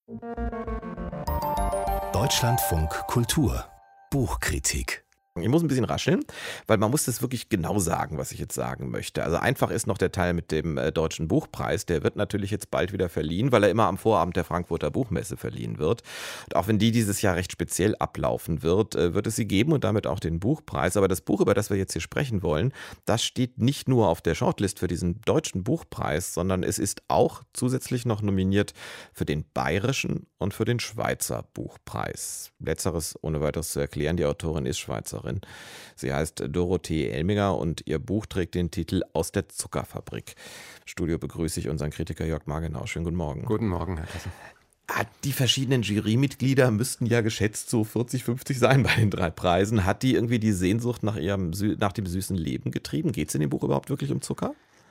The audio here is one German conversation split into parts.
Deutschlandfunk Kultur Buchkritik. Ich muss ein bisschen rascheln, weil man muss das wirklich genau sagen, was ich jetzt sagen möchte. Also einfach ist noch der Teil mit dem Deutschen Buchpreis. Der wird natürlich jetzt bald wieder verliehen, weil er immer am Vorabend der Frankfurter Buchmesse verliehen wird. Und auch wenn die dieses Jahr recht speziell ablaufen wird, wird es sie geben und damit auch den Buchpreis. Aber das Buch, über das wir jetzt hier sprechen wollen, das steht nicht nur auf der Shortlist für diesen Deutschen Buchpreis, sondern es ist auch zusätzlich noch nominiert für den Bayerischen und für den Schweizer Buchpreis. Letzteres ohne weiteres zu erklären, die Autorin ist Schweizerin. Sie heißt Dorothee Elminger und ihr Buch trägt den Titel Aus der Zuckerfabrik. Im Studio begrüße ich unseren Kritiker Jörg Margenau. Schönen guten Morgen. Guten Morgen, Herr Kassel. Die verschiedenen Jurymitglieder müssten ja geschätzt so 40, 50 sein bei den 3 Preisen. Hat die irgendwie die Sehnsucht nach dem süßen Leben getrieben? Geht es in dem Buch überhaupt wirklich um Zucker?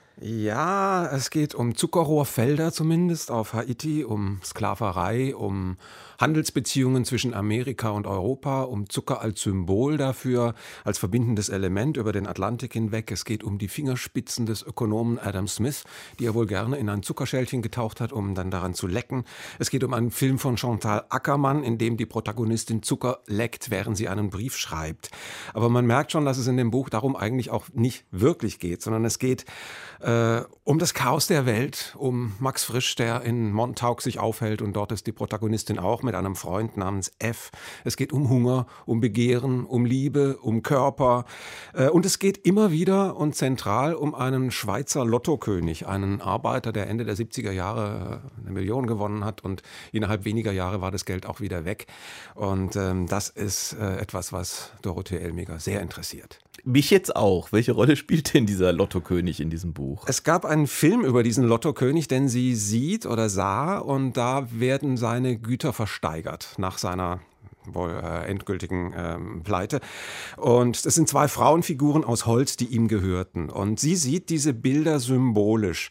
Ja, es geht um Zuckerrohrfelder zumindest auf Haiti, um Sklaverei, um Handelsbeziehungen zwischen Amerika und Europa, um Zucker als Symbol dafür, als verbindendes Element über den Atlantik hinweg. Es geht um die Fingerspitzen des Ökonomen Adam Smith, die er wohl gerne in ein Zuckerschälchen getaucht hat, um dann daran zu lecken. Es geht um einen Film von Chantal Akermann, in dem die Protagonistin Zucker leckt, während sie einen Brief schreibt. Aber man merkt schon, dass es in dem Buch darum eigentlich auch nicht wirklich geht, sondern es geht um das Chaos der Welt, um Max Frisch, der in Montauk sich aufhält und dort ist die Protagonistin auch mit einem Freund namens F. Es geht um Hunger, um Begehren, um Liebe, um Körper und es geht immer wieder und zentral um einen Schweizer Lottokönig, einen Arbeiter, der Ende der 70er Jahre 1 Million gewonnen hat und innerhalb weniger Jahre war das Geld auch wieder weg und das ist etwas, was Dorothee Elminger sehr interessiert. Mich jetzt auch. Welche Rolle spielt denn dieser Lottokönig in diesem Buch? Es gab einen Film über diesen Lottokönig, den sie sieht oder sah und da werden seine Güter versteigert nach seiner wohl endgültigen Pleite. Und das sind 2 Frauenfiguren aus Holz, die ihm gehörten. Und sie sieht diese Bilder symbolisch.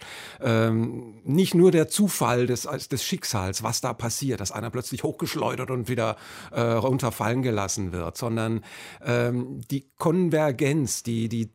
Nicht nur der Zufall des Schicksals, was da passiert, dass einer plötzlich hochgeschleudert und wieder runterfallen gelassen wird, sondern die Konvergenz, die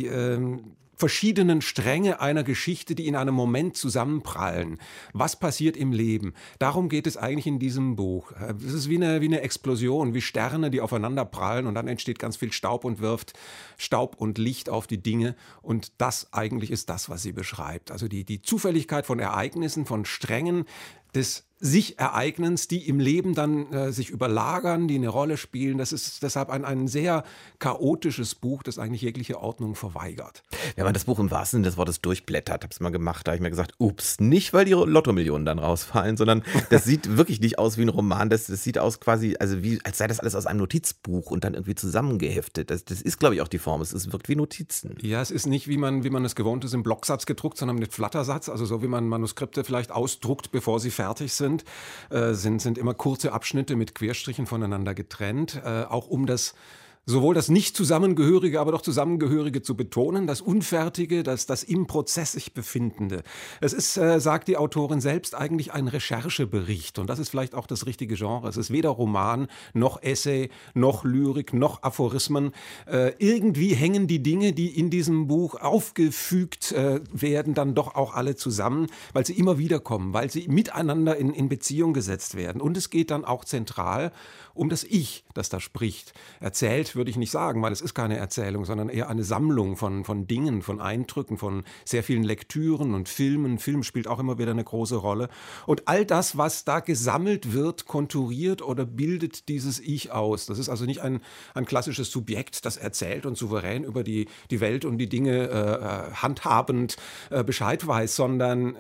verschiedenen Stränge einer Geschichte, die in einem Moment zusammenprallen. Was passiert im Leben? Darum geht es eigentlich in diesem Buch. Es ist wie eine Explosion, wie Sterne, die aufeinander prallen und dann entsteht ganz viel Staub und wirft Staub und Licht auf die Dinge. Und das eigentlich ist das, was sie beschreibt. Also die Zufälligkeit von Ereignissen, von Strängen des Sich-Ereignens, die im Leben dann sich überlagern, die eine Rolle spielen. Das ist deshalb ein sehr chaotisches Buch, das eigentlich jegliche Ordnung verweigert. Wenn man das Buch im wahrsten Sinne des Wortes durchblättert, habe es mal gemacht, da habe ich mir gesagt, ups, nicht weil die Lottomillionen dann rausfallen, sondern das sieht wirklich nicht aus wie ein Roman, das sieht aus quasi, also als sei das alles aus einem Notizbuch und dann irgendwie zusammengeheftet. Das ist, glaube ich, auch die Form, es wirkt wie Notizen. Ja, es ist nicht, wie man es gewohnt ist, im Blocksatz gedruckt, sondern mit Flattersatz, also so wie man Manuskripte vielleicht ausdruckt, bevor sie fertig sind. Sind immer kurze Abschnitte mit Querstrichen voneinander getrennt, auch um sowohl das nicht Zusammengehörige, aber doch Zusammengehörige zu betonen, das Unfertige, das im Prozess sich Befindende. Es ist, sagt die Autorin selbst, eigentlich ein Recherchebericht und das ist vielleicht auch das richtige Genre. Es ist weder Roman, noch Essay, noch Lyrik, noch Aphorismen. Irgendwie hängen die Dinge, die in diesem Buch aufgefügt werden, dann doch auch alle zusammen, weil sie immer wieder kommen, weil sie miteinander in Beziehung gesetzt werden. Und es geht dann auch zentral um das Ich, das da spricht. Erzählt würde ich nicht sagen, weil es ist keine Erzählung, sondern eher eine Sammlung von Dingen, von Eindrücken, von sehr vielen Lektüren und Filmen. Film spielt auch immer wieder eine große Rolle. Und all das, was da gesammelt wird, konturiert oder bildet dieses Ich aus. Das ist also nicht ein klassisches Subjekt, das erzählt und souverän über die Welt und die Dinge handhabend Bescheid weiß, sondern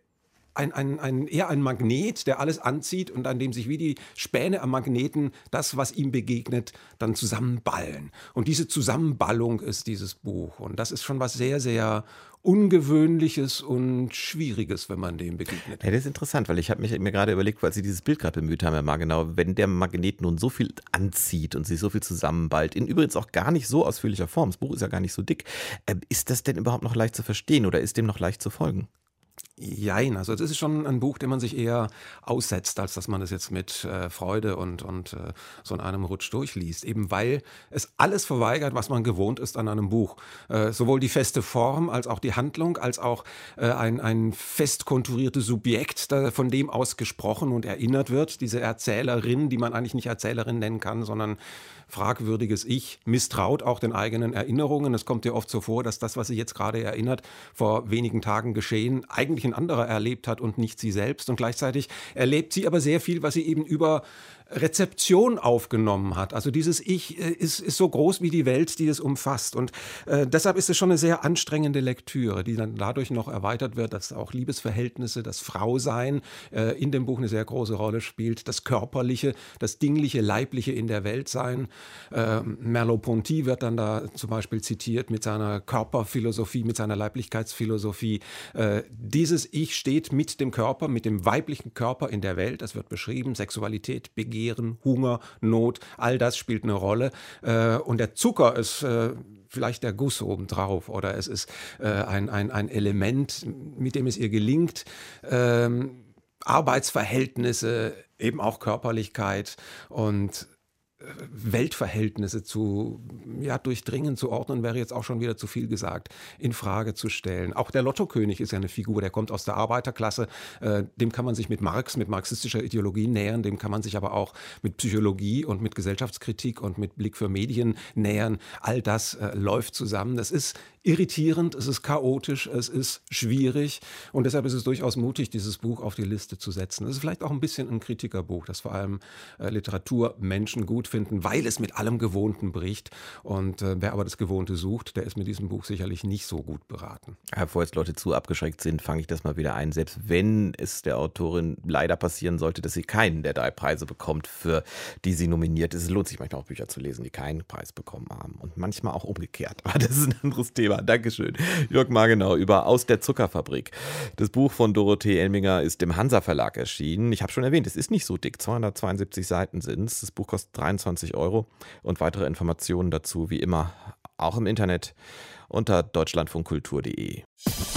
eher ein Magnet, der alles anzieht und an dem sich wie die Späne am Magneten das, was ihm begegnet, dann zusammenballen. Und diese Zusammenballung ist dieses Buch. Und das ist schon was sehr, sehr Ungewöhnliches und Schwieriges, wenn man dem begegnet. Ja, das ist interessant, weil ich habe mir gerade überlegt, weil Sie dieses Bild gerade bemüht haben, Herr Margenau, wenn der Magnet nun so viel anzieht und sich so viel zusammenballt, in übrigens auch gar nicht so ausführlicher Form, das Buch ist ja gar nicht so dick, ist das denn überhaupt noch leicht zu verstehen oder ist dem noch leicht zu folgen? Jein, also es ist schon ein Buch, dem man sich eher aussetzt, als dass man es jetzt mit Freude und so in einem Rutsch durchliest. Eben weil es alles verweigert, was man gewohnt ist an einem Buch. Sowohl die feste Form, als auch die Handlung, als auch ein fest konturiertes Subjekt, von dem aus gesprochen und erinnert wird. Diese Erzählerin, die man eigentlich nicht Erzählerin nennen kann, sondern fragwürdiges Ich, misstraut auch den eigenen Erinnerungen. Es kommt ja oft so vor, dass das, was sie jetzt gerade erinnert, vor wenigen Tagen geschehen, eigentlich ein anderer erlebt hat und nicht sie selbst. Und gleichzeitig erlebt sie aber sehr viel, was sie eben über Rezeption aufgenommen hat. Also dieses Ich ist so groß wie die Welt, die es umfasst. Und deshalb ist es schon eine sehr anstrengende Lektüre, die dann dadurch noch erweitert wird, dass auch Liebesverhältnisse, das Frausein in dem Buch eine sehr große Rolle spielt, das Körperliche, das Dingliche, Leibliche in der Welt sein. Merleau-Ponty wird dann da zum Beispiel zitiert mit seiner Körperphilosophie, mit seiner Leiblichkeitsphilosophie. Dieses Ich steht mit dem Körper, mit dem weiblichen Körper in der Welt. Das wird beschrieben, Sexualität, Begehren, Hunger, Not, all das spielt eine Rolle. Und der Zucker ist vielleicht der Guss obendrauf oder es ist ein Element, mit dem es ihr gelingt, Arbeitsverhältnisse, eben auch Körperlichkeit und Weltverhältnisse zu durchdringen, zu ordnen, wäre jetzt auch schon wieder zu viel gesagt, in Frage zu stellen. Auch der Lottokönig ist ja eine Figur, der kommt aus der Arbeiterklasse, dem kann man sich mit Marx, mit marxistischer Ideologie nähern, dem kann man sich aber auch mit Psychologie und mit Gesellschaftskritik und mit Blick für Medien nähern. All das läuft zusammen. Das ist irritierend, es ist chaotisch, es ist schwierig und deshalb ist es durchaus mutig, dieses Buch auf die Liste zu setzen. Es ist vielleicht auch ein bisschen ein Kritikerbuch, das vor allem Literaturmenschen gut finden, weil es mit allem Gewohnten bricht. Und wer aber das Gewohnte sucht, der ist mit diesem Buch sicherlich nicht so gut beraten. Bevor jetzt Leute zu abgeschreckt sind, fange ich das mal wieder ein. Selbst wenn es der Autorin leider passieren sollte, dass sie keinen der 3 Preise bekommt, für die sie nominiert ist, es lohnt sich manchmal auch Bücher zu lesen, die keinen Preis bekommen haben. Und manchmal auch umgekehrt. Aber das ist ein anderes Thema. Dankeschön. Jörg Margenau über Aus der Zuckerfabrik. Das Buch von Dorothee Elminger ist im Hansa Verlag erschienen. Ich habe schon erwähnt, es ist nicht so dick. 272 Seiten sind es. Das Buch kostet 23 € und weitere Informationen dazu wie immer auch im Internet unter deutschlandfunkkultur.de.